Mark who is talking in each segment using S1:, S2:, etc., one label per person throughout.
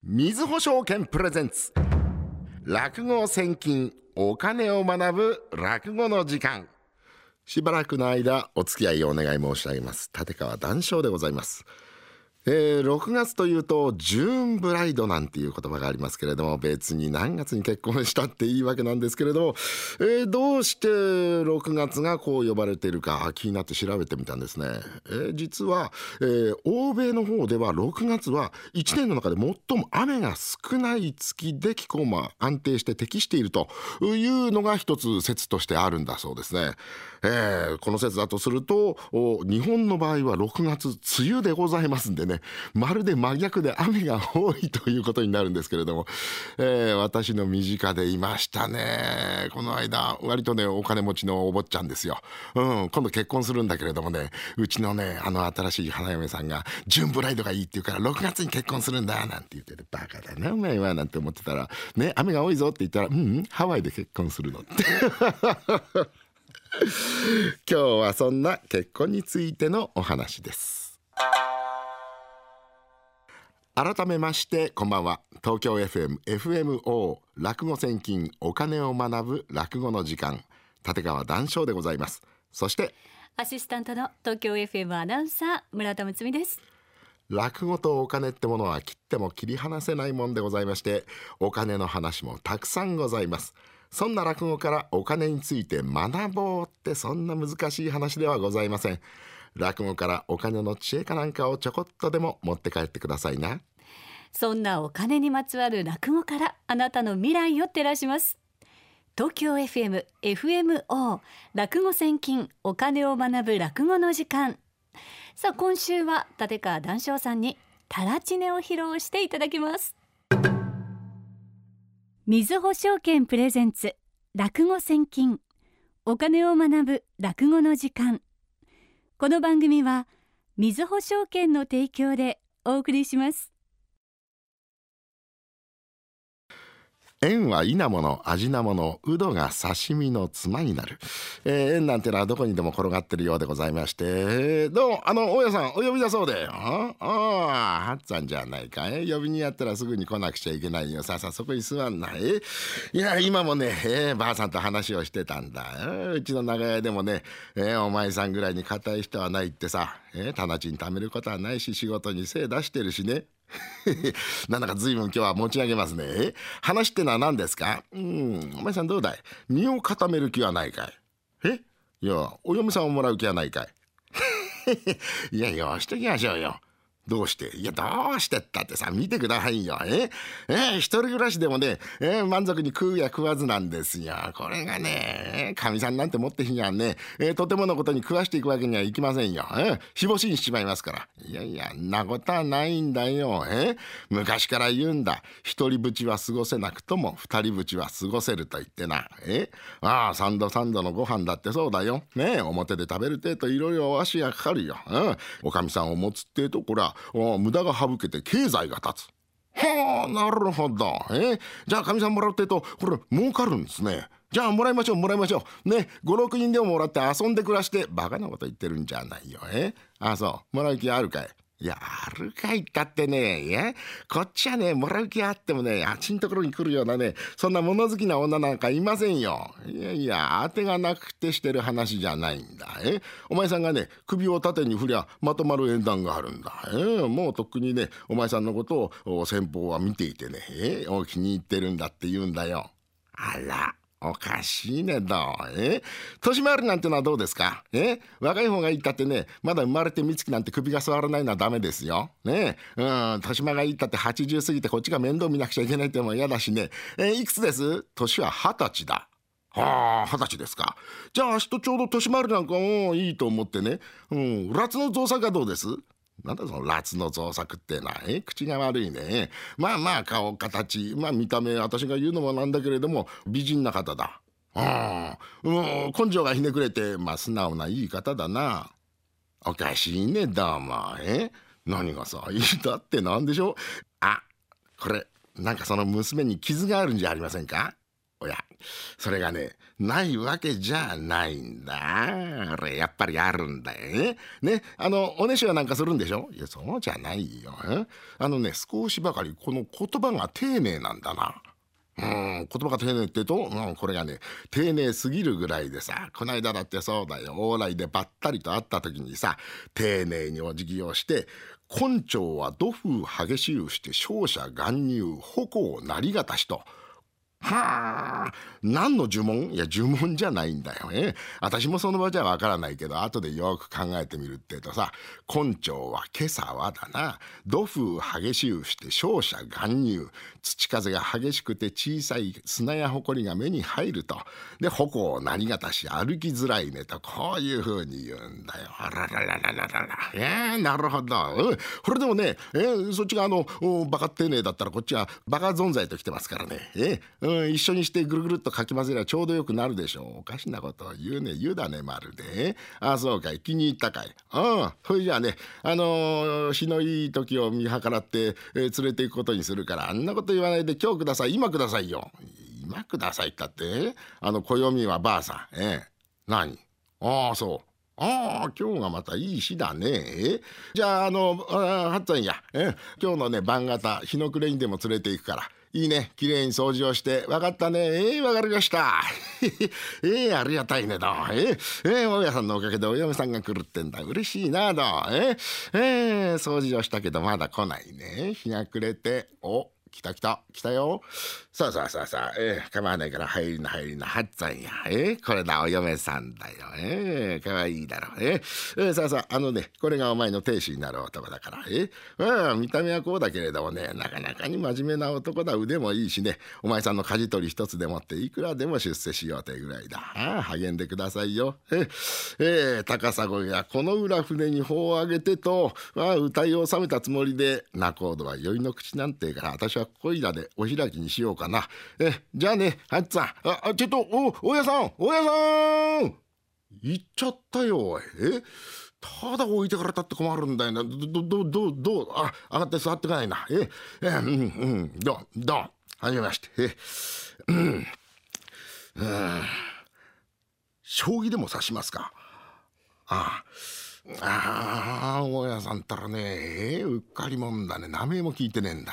S1: みずほ証券プレゼンツ落語千金お金を学ぶ落語の時間。しばらくの間お付き合いをお願い申し上げます。立川談笑でございます。6月というとジューンブライドなんていう言葉がありますけれども、別に何月に結婚したっていいわけなんですけれども、どうして6月がこう呼ばれているか気になって調べてみたんですね。実は、欧米の方では6月は1年の中で最も雨が少ない月で気候も安定して適しているというのが一つ説としてあるんだそうですね。この説だとすると日本の場合は6月梅雨でございますんでね、まるで真逆で雨が多いということになるんですけれども、私の身近でいましたね。この間割とねお金持ちのお坊ちゃんですよ、今度結婚するんだけれどもね、うちのね新しい花嫁さんがジューンブライドがいいって言うから6月に結婚するんだなんて言ってて、バカだなお前はなんて思ってたらね、雨が多いぞって言ったらハワイで結婚するのって今日はそんな結婚についてのお話です。改めましてこんばんは。東京 FMFMO 落語千金お金を学ぶ落語の時間、立川談笑でございます。そして
S2: アシスタントの東京 FM アナウンサー村田睦美です。
S1: 落語とお金ってものは切っても切り離せないもんでございまして、お金の話もたくさんございます。そんな落語からお金について学ぼうってそんな難しい話ではございません。落語からお金の知恵かなんかをちょこっとでも持って帰ってくださいな。
S2: そんなお金にまつわる落語からあなたの未来を照らします。東京 FM、FMO 落語千金お金を学ぶ落語の時間。さあ今週は立川談笑さんにタラチネを披露していただきます。みずほ証券プレゼンツ落語千金お金を学ぶ落語の時間。この番組はみずほ証券の提供でお送りします。
S1: 縁は稲もの味なもの、うどが刺身のつまになる。縁なんてのはどこにでも転がってるようでございまして、どうも大家さんお呼びだそうで、はっつぁんじゃないか。呼びにやったらすぐに来なくちゃいけないよ。さあそこに座んない。いや今もね、ばあさんと話をしてたんだ。うちの長屋でもね、お前さんぐらいに固い人はないってさ、棚賃貯めることはないし仕事に精出してるしねなんだか随分今日は持ち上げますね。話ってのは何ですか？お前さんどうだい？身を固める気はないかい？いやお嫁さんをもらう気はないかい？いやよしときましょうよ。どうして？いやどうしてったってさ、見てくださいよ。一人暮らしでもね、満足に食うや食わずなんですよ。これがね、かみさんなんて持ってひにゃんね、とてものことに食わしていくわけにはいきませんよ。日干しにしちまいますから。いやいやなことはないんだよ。昔から言うんだ。一人ぶちは過ごせなくとも二人ぶちは過ごせると言ってな。三度三度のご飯だってそうだよ。表で食べるってといろいろ足がかかるよ。おかみさんを持つってとこら無駄が省けて経済が立つ。はあなるほど。じゃあかみさんもらうってとこれ儲かるんですね。じゃあもらいましょうね。5、6人でももらって遊んで暮らして。バカなこと言ってるんじゃないよ。そうもらう気あるかい？いやあるかいったってね、こっちはねもらう気あってもね、あっちのところに来るようなねそんな物好きな女なんかいませんよ。いや当てがなくてしてる話じゃないんだ。お前さんがね首を縦に振りゃまとまる縁談があるんだ。もうとっくにねお前さんのことを先方は見ていてね、気に入ってるんだって言うんだよ。あらおかしいね。どう年回りなんてのはどうですか？若い方がいいったってね、まだ生まれてみつきなんて首が座らないのはダメですよ。年間がいいったって80過ぎてこっちが面倒見なくちゃいけないってのも嫌だしね。いくつです？年は20歳だ。はあ20歳ですか。じゃあ明日ちょうど年回りなんかもいいと思ってね。辣の造作がどうです？なんだその辣の造作ってな。口が悪いね。まあ顔形見た目私が言うのもなんだけれども美人な方だ。根性がひねくれて素直ないい方だな。おかしいねどうも。何がさいいだってなんでしょう。これなんかその娘に傷があるんじゃありませんか？おそれがねないわけじゃないんだ。あれやっぱりあるんだよね。おねしょなんかするんでしょ。いやそうじゃないよ。少しばかりこの言葉が丁寧なんだな。言葉が丁寧ってと、これがね丁寧すぎるぐらいでさ、こないだだってそうだよ、往来でばったりと会った時にさ、丁寧にお辞儀をして「根性は土風激しゅうして勝者含入矛なりがたし」と。はあ、何の呪文？いや呪文じゃないんだよね。私もその場じゃわからないけど、後でよく考えてみるってとさ、根性は今朝はだな、土風激しゅうして勝者含入、土風が激しくて小さい砂や埃が目に入ると、で矛をなりがたし歩きづらいねと、こういう風に言うんだよ。あらららららら、なるほど。これでもね、そっちがバカ丁寧だったらこっちはバカ存在ときてますからね。一緒にしてぐるぐるっとかき混ぜりゃちょうどよくなるでしょう。おかしなことを言うだねまるで。あそうかい、気に入ったかい。それじゃあね、日のいい時を見計らって、連れて行くことにするから、あんなこと言わないで今日ください、今くださいよ。今くださいったって暦はばあさん。何？そう。今日がまたいい日だね。じゃあはっつぁんや、今日のね晩方日の暮れにでも連れて行くから。いいね、きれいに掃除をして。わかったね。わかりました。ありがたいねど。大家さんのおかげでお嫁さんが来るってんだ。嬉しいなど。掃除をしたけどまだ来ないね。日が暮れて、来たよ。さあ、構わないから入りなはっつぁんや。これだお嫁さんだよ。かわいいだろう。さあこれがお前の亭主になる男だから。見た目はこうだけれどもね、なかなかに真面目な男だ。腕もいいしね、お前さんの舵取り一つでもっていくらでも出世しようというぐらいだ。励んでくださいよ。高砂やこの裏船に帆を上げてと、歌い収めたつもりで、仲人は酔いの口なんてから、私はここいらでお開きにしようかな。じゃあね、はっつぁん。ちょっと大家さん行っちゃったよ。ただ置いてからたって困るんだよな。上がって座ってかないな。どうはじめまして。将棋でも指しますか。大家さんったらね、うっかりもんだね。名前も聞いてねえんだ。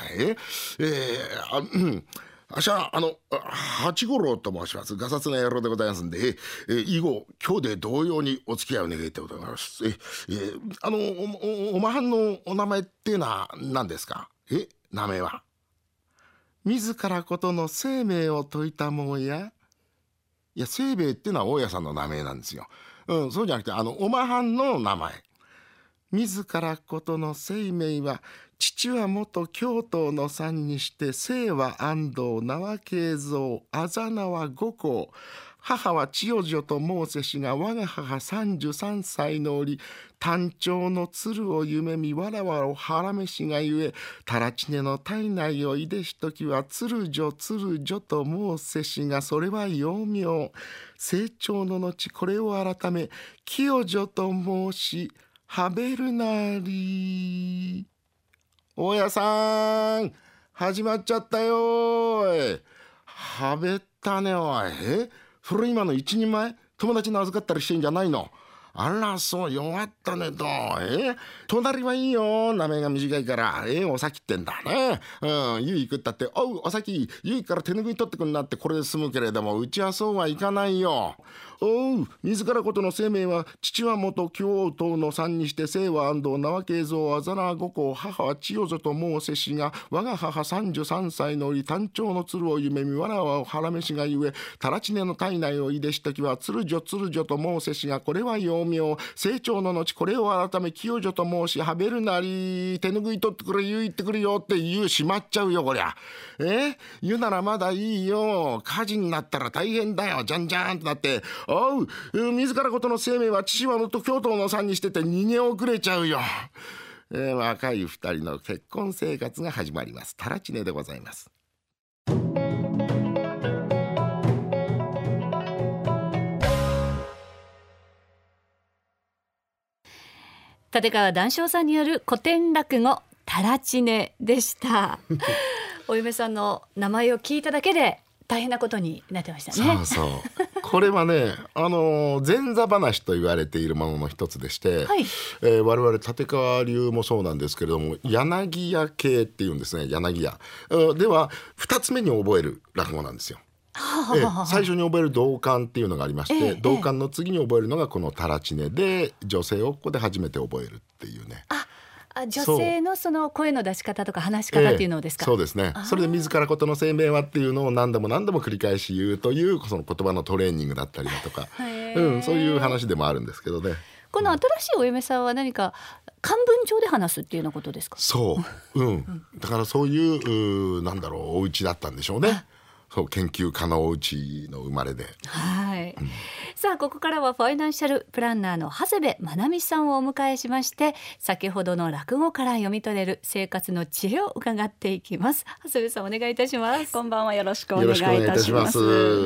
S1: あしゃ八五郎と申します。がさつな野郎でございますんで、以後今日で同様にお付き合いを願いてございます。おまはんのお名前っていうのは何ですか。名前は自らことの生命を説いたもんや。いや生命っていうのは大家さんの名前なんですよ。そうじゃなくておまはんの名前。自らことの生命は、父は元京都の産にして生は安藤名は慶三あざ名は五行、母は千代女と申せしが、我が母33歳の折、単調の鶴を夢見わらわらをはらめしがゆえ、たらちねの体内をいでしときは鶴女と申せしが、それは幼名。成長の後これを改め清女と申しはべるなり。大家さん始まっちゃったよ。はべったねおい。それ今の一人前友達に預かったりしてんじゃないの。あらそう、弱ったねと。隣はいいよ、名前が短いから。お先ってんだね。ゆい食ったって、お先ゆいから手拭い取ってくんなってこれで済むけれども、うちはそうはいかないよ。自らことの生命は、父は元京都の産にして生は安藤名は慶三あざ名は五行、母は千代女と申せしが、我が母33歳の折、単調の鶴を夢見わらわをはらめしがゆえ、たらちねの体内をいでしときは鶴女と申せしが、これは幼名。成長の後これを改め清女と申しはべるなり。手拭い取ってくれ、言ってくるよって言うしまっちゃうよこりゃ。言うならまだいいよ。火事になったら大変だよ。じゃんじゃんってなって、自らことの生命は、父は元京都の産にしてて逃げ遅れちゃうよ。若い二人の結婚生活が始まります。たらちねでございます。
S2: 立川談笑さんによる古典落語たらちねでした。お嫁さんの名前を聞いただけで大変なことになってましたね。
S1: そうそうこれはね前座話と言われているものの一つでして、
S2: はい、
S1: 我々立川流もそうなんですけれども、柳家系っていうんですね。柳家では2つ目に覚える落語なんですよ。最初に覚える道館っていうのがありまして、道館の次に覚えるのがこのたらちねで、女性をここで初めて覚えるっていうね。
S2: 女性のその声の出し方とか話し方っていうのですか。
S1: そうですね。それで自らことの生命はっていうのを何度も何度も繰り返し言うというその言葉のトレーニングだったりだとか、そういう話でもあるんですけどね。
S2: この新しいお嫁さんは何か漢文帳で話すっていうようなことですか。
S1: そう、だからそういうなんだろう、お家だったんでしょうね。そう研究家のお家の生まれで、
S2: はい、さあここからはファイナンシャルプランナーの長谷部まなみさんをお迎えしまして、先ほどの落語から読み取れる生活の知恵を伺っていきます。長谷部さんお願いいたします。
S3: こんばんは、よろしくお願いいたします。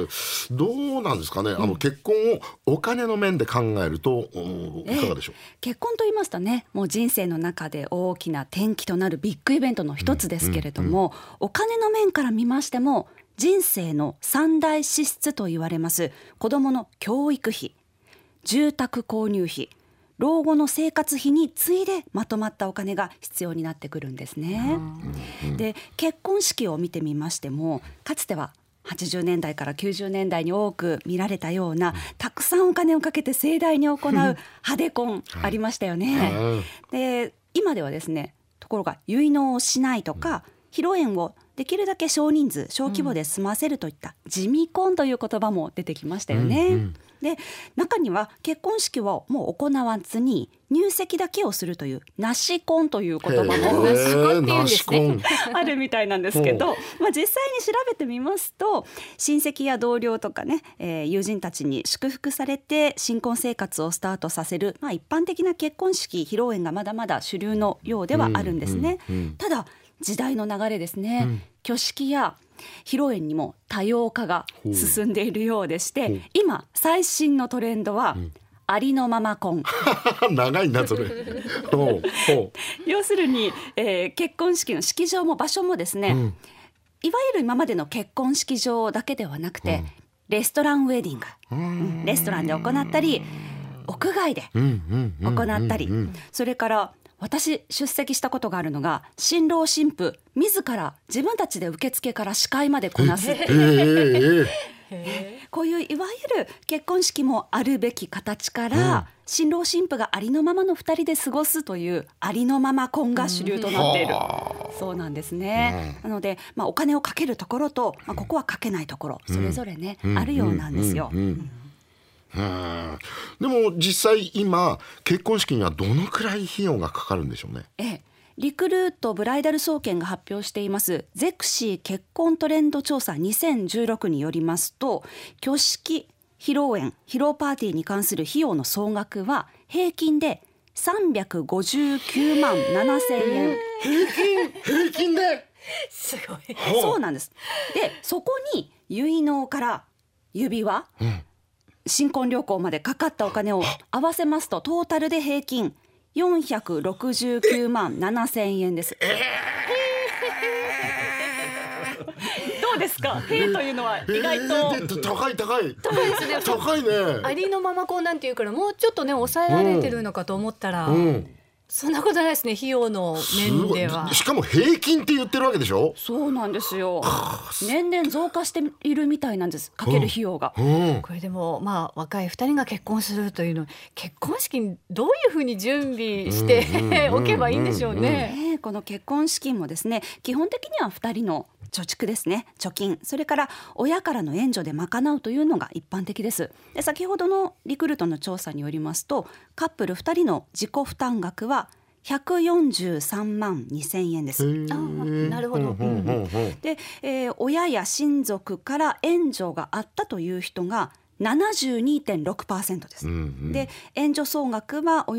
S1: どうなんですかね、結婚をお金の面で考えるといかがでしょう。
S3: 結婚と言いますとね、もう人生の中で大きな転機となるビッグイベントの一つですけれども、お金の面から見ましても人生の三大支出と言われます子どもの教育費、住宅購入費、老後の生活費に次いでまとまったお金が必要になってくるんですね。で、結婚式を見てみましても、かつては80年代から90年代に多く見られたようなたくさんお金をかけて盛大に行う派手婚ありましたよね。で、今ではですね、ところが結納をしないとか、披露宴をできるだけ少人数小規模で済ませるといった地味婚という言葉も出てきましたよね。で、中には結婚式をもう行わずに入籍だけをするというなし婚という言葉も
S2: なし婚っていうんですね
S3: あるみたいなんですけど、実際に調べてみますと、親戚や同僚とかね、友人たちに祝福されて新婚生活をスタートさせる、一般的な結婚式披露宴がまだまだ主流のようではあるんですね。ただ時代の流れですね、挙式や披露宴にも多様化が進んでいるようでして、今最新のトレンドは、ありのまま婚
S1: 長いなそれ
S3: 要するに、結婚式の式場も場所もですね、いわゆる今までの結婚式場だけではなくて、レストランウェディング、レストランで行ったり屋外で行ったり、それから私出席したことがあるのが、新郎新婦自ら自分たちで受付から司会までこなすこういういわゆる結婚式もあるべき形から、新郎新婦がありのままの2人で過ごすというありのまま婚が主流となっている、そうなんですね。なので、お金をかけるところと、ここはかけないところ、それぞれね、あるようなんですよ。
S1: でも実際今結婚式にはどのくらい費用がかかるんでしょうね。
S3: リクルートブライダル総研が発表していますゼクシー結婚トレンド調査2016によりますと、挙式、披露宴、披露パーティーに関する費用の総額は平均で359万7,000円。
S1: 平均です
S2: ごい。
S3: そうなんです。で、そこに結納から指輪、新婚旅行までかかったお金を合わせますと、トータルで平均469万7,000円です。どうですか。平というのは意外と
S1: 高い
S2: ですね。
S1: 高いね。
S2: ありのまま婚なんていうから、もうちょっとね抑えられてるのかと思ったら、そんなことないですね。費用の面では。
S1: しかも平均って言ってるわけでしょ。
S3: そうなんですよ。年々増加しているみたいなんです、かける費用が。
S2: これでも若い2人が結婚するというの、結婚式にどういうふうに準備しておけばいいんでしょうね。
S3: この結婚式もですね、基本的には2人の貯蓄ですね、貯金、それから親からの援助で賄うというのが一般的です。で、先ほどのリクルートの調査によりますと、カップル2人の自己負担額は143万2,000円です。
S2: なるほど。
S3: で、親や親族から援助があったという人が 72.6% です。で、援助総額はおよそ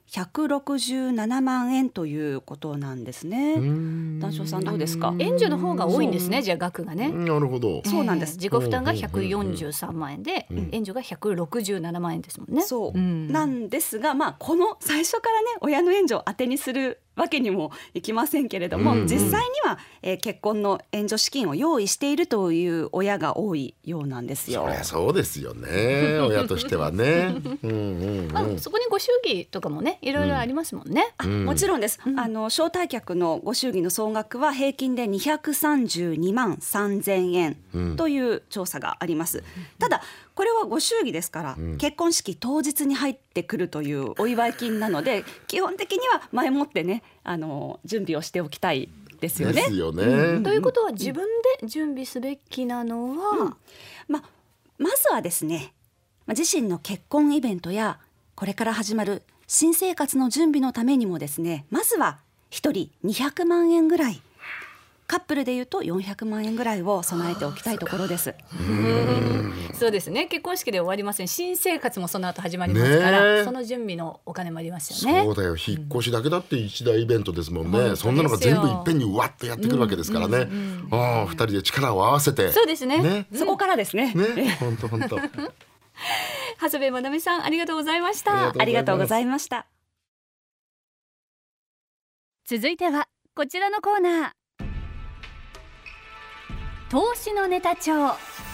S3: 167万円ということなんですね。談笑さんどうですか？
S2: 援助の方が多いんですね。じゃあ額がね。
S1: なるほど。
S3: そうなんです。
S2: 自己負担が143万円で、援助が167万円ですもんね。
S3: そう、なんですが、この最初からね親の援助を当てにするわけにもいきませんけれども、実際には、結婚の援助資金を用意しているという親が多いようなんですよ。
S1: そりゃそうですよね、親としてはね。
S2: そこにご祝儀とかもねいろいろありますもんね。
S3: もちろんです。招待客のご祝儀の総額は平均で232万3000円という調査があります。ただこれはご祝儀ですから、結婚式当日に入ってくるというお祝い金なので、基本的には前もってね準備をしておきたいですよね。
S1: ですよね。
S2: ということは自分で準備すべきなのは、
S3: まずはですね、自身の結婚イベントやこれから始まる新生活の準備のためにもですね、まずは1人200万円ぐらい、カップルでいうと400万円ぐらいを備えておきたいところです。
S2: そうですね。結婚式で終わりません。新生活もその後始まりますから、その準備のお金もありますよね。
S1: そうだよ、引っ越しだけだって一大イベントですもんね。そんなのが全部いっぺんにわっとやってくるわけですからね。2人で力を合わせて。
S2: そうですね。
S3: そこからですね。
S1: 本当。
S2: 長谷部まなみさん、ありがとうございました。
S3: ありがとうございました。
S2: 続いてはこちらのコーナー、投資のネタ帳。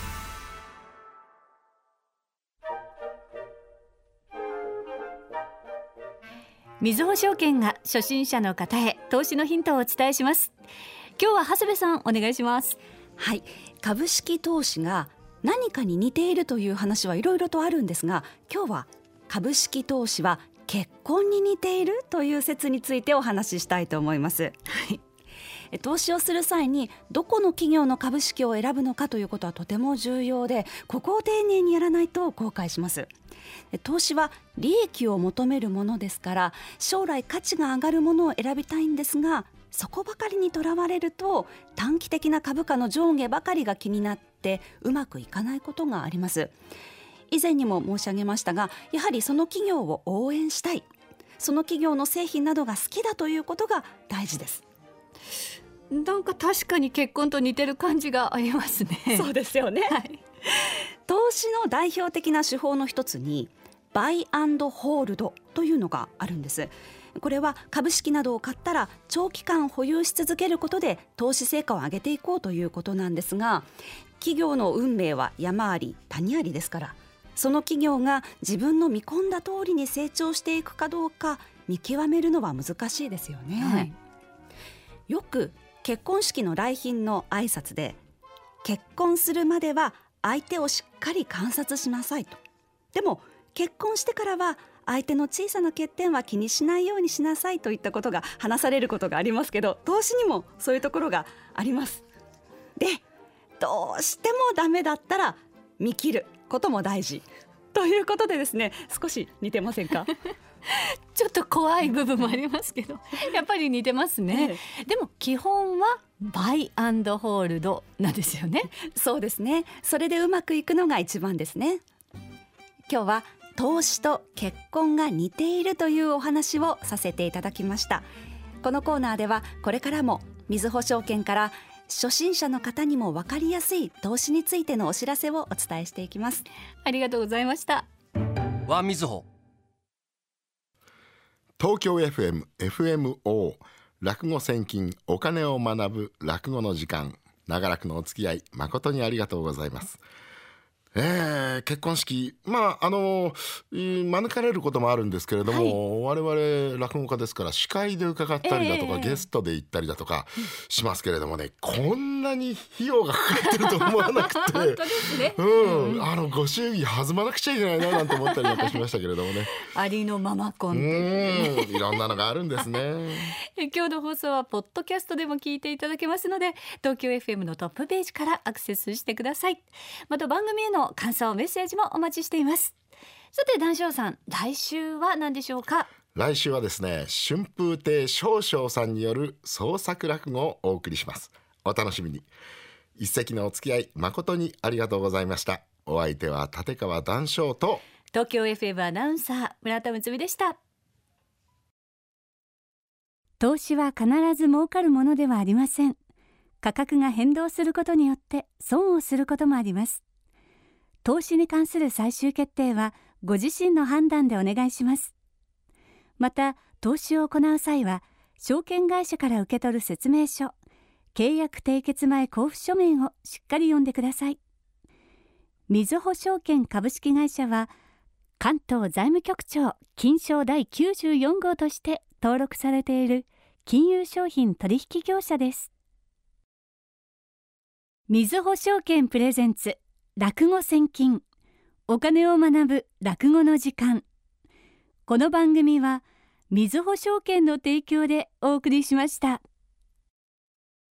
S2: みずほ証券が初心者の方へ投資のヒントをお伝えします。今日は長谷部さんお願いします。
S3: はい、株式投資が何かに似ているという話はいろいろとあるんですが、今日は株式投資は結婚に似ているという説についてお話ししたいと思います。投資をする際にどこの企業の株式を選ぶのかということはとても重要で、ここを丁寧にやらないと後悔します。投資は利益を求めるものですから、将来価値が上がるものを選びたいんですが、そこばかりにとらわれると短期的な株価の上下ばかりが気になってうまくいかないことがあります。以前にも申し上げましたが、やはりその企業を応援したい、その企業の製品などが好きだということが大事です。
S2: なんか確かに結婚と似てる感じがありますね。
S3: そうですよね、投資の代表的な手法の一つにバイアンドホールドというのがあるんです。これは株式などを買ったら長期間保有し続けることで投資成果を上げていこうということなんですが、企業の運命は山あり谷ありですから、その企業が自分の見込んだ通りに成長していくかどうか見極めるのは難しいですよね。よく結婚式の来賓の挨拶で、結婚するまでは相手をしっかり観察しなさいと。でも結婚してからは相手の小さな欠点は気にしないようにしなさいといったことが話されることがありますけど、投資にもそういうところがあります。で、どうしてもダメだったら見切ることも大事ということでですね、少し似てませんか？
S2: ちょっと怖い部分もありますけどやっぱり似てますね。でも基本はバイアンドホールドなんですよね。
S3: そうですね。それでうまくいくのが一番ですね。今日は投資と結婚が似ているというお話をさせていただきました。このコーナーではこれからもみずほ証券から初心者の方にも分かりやすい投資についてのお知らせをお伝えしていきます。
S2: ありがとうございました。
S4: わみずほ
S1: 東京 FM、FMO 落語千金お金を学ぶ落語の時間、長らくのお付き合い誠にありがとうございます。結婚式、免れることもあるんですけれども、我々落語家ですから司会で伺ったりだとか、ゲストで行ったりだとかしますけれどもね、こんなに費用がかかってると思わなくて
S2: 本当ですね。
S1: ご祝儀弾まなくちゃいけないななんて思ったりなんかしましたけれどもね
S2: ありのまま婚
S1: いろんなのがあるんですね。
S2: 今日の放送はポッドキャストでも聞いていただけますので、東京 FM のトップページからアクセスしてください。また番組への感想メッセージもお待ちしています。さて談笑さん、来週は何でしょうか？
S1: 来週はですね、春風亭昇々さんによる創作落語をお送りします。お楽しみに。一席のお付き合い誠にありがとうございました。お相手は立川談笑と
S2: 東京 FM アナウンサー村田睦美でした。 投資は必ず儲かるものではありません。価格が変動することによって損をすることもあります。投資に関する最終決定はご自身の判断でお願いします。また、投資を行う際は、証券会社から受け取る説明書、契約締結前交付書面をしっかり読んでください。みずほ証券株式会社は、関東財務局長金商第94号として登録されている金融商品取引業者です。みずほ証券プレゼンツ落語千金、お金を学ぶ落語の時間。この番組はみずほ証券の提供でお送りしました。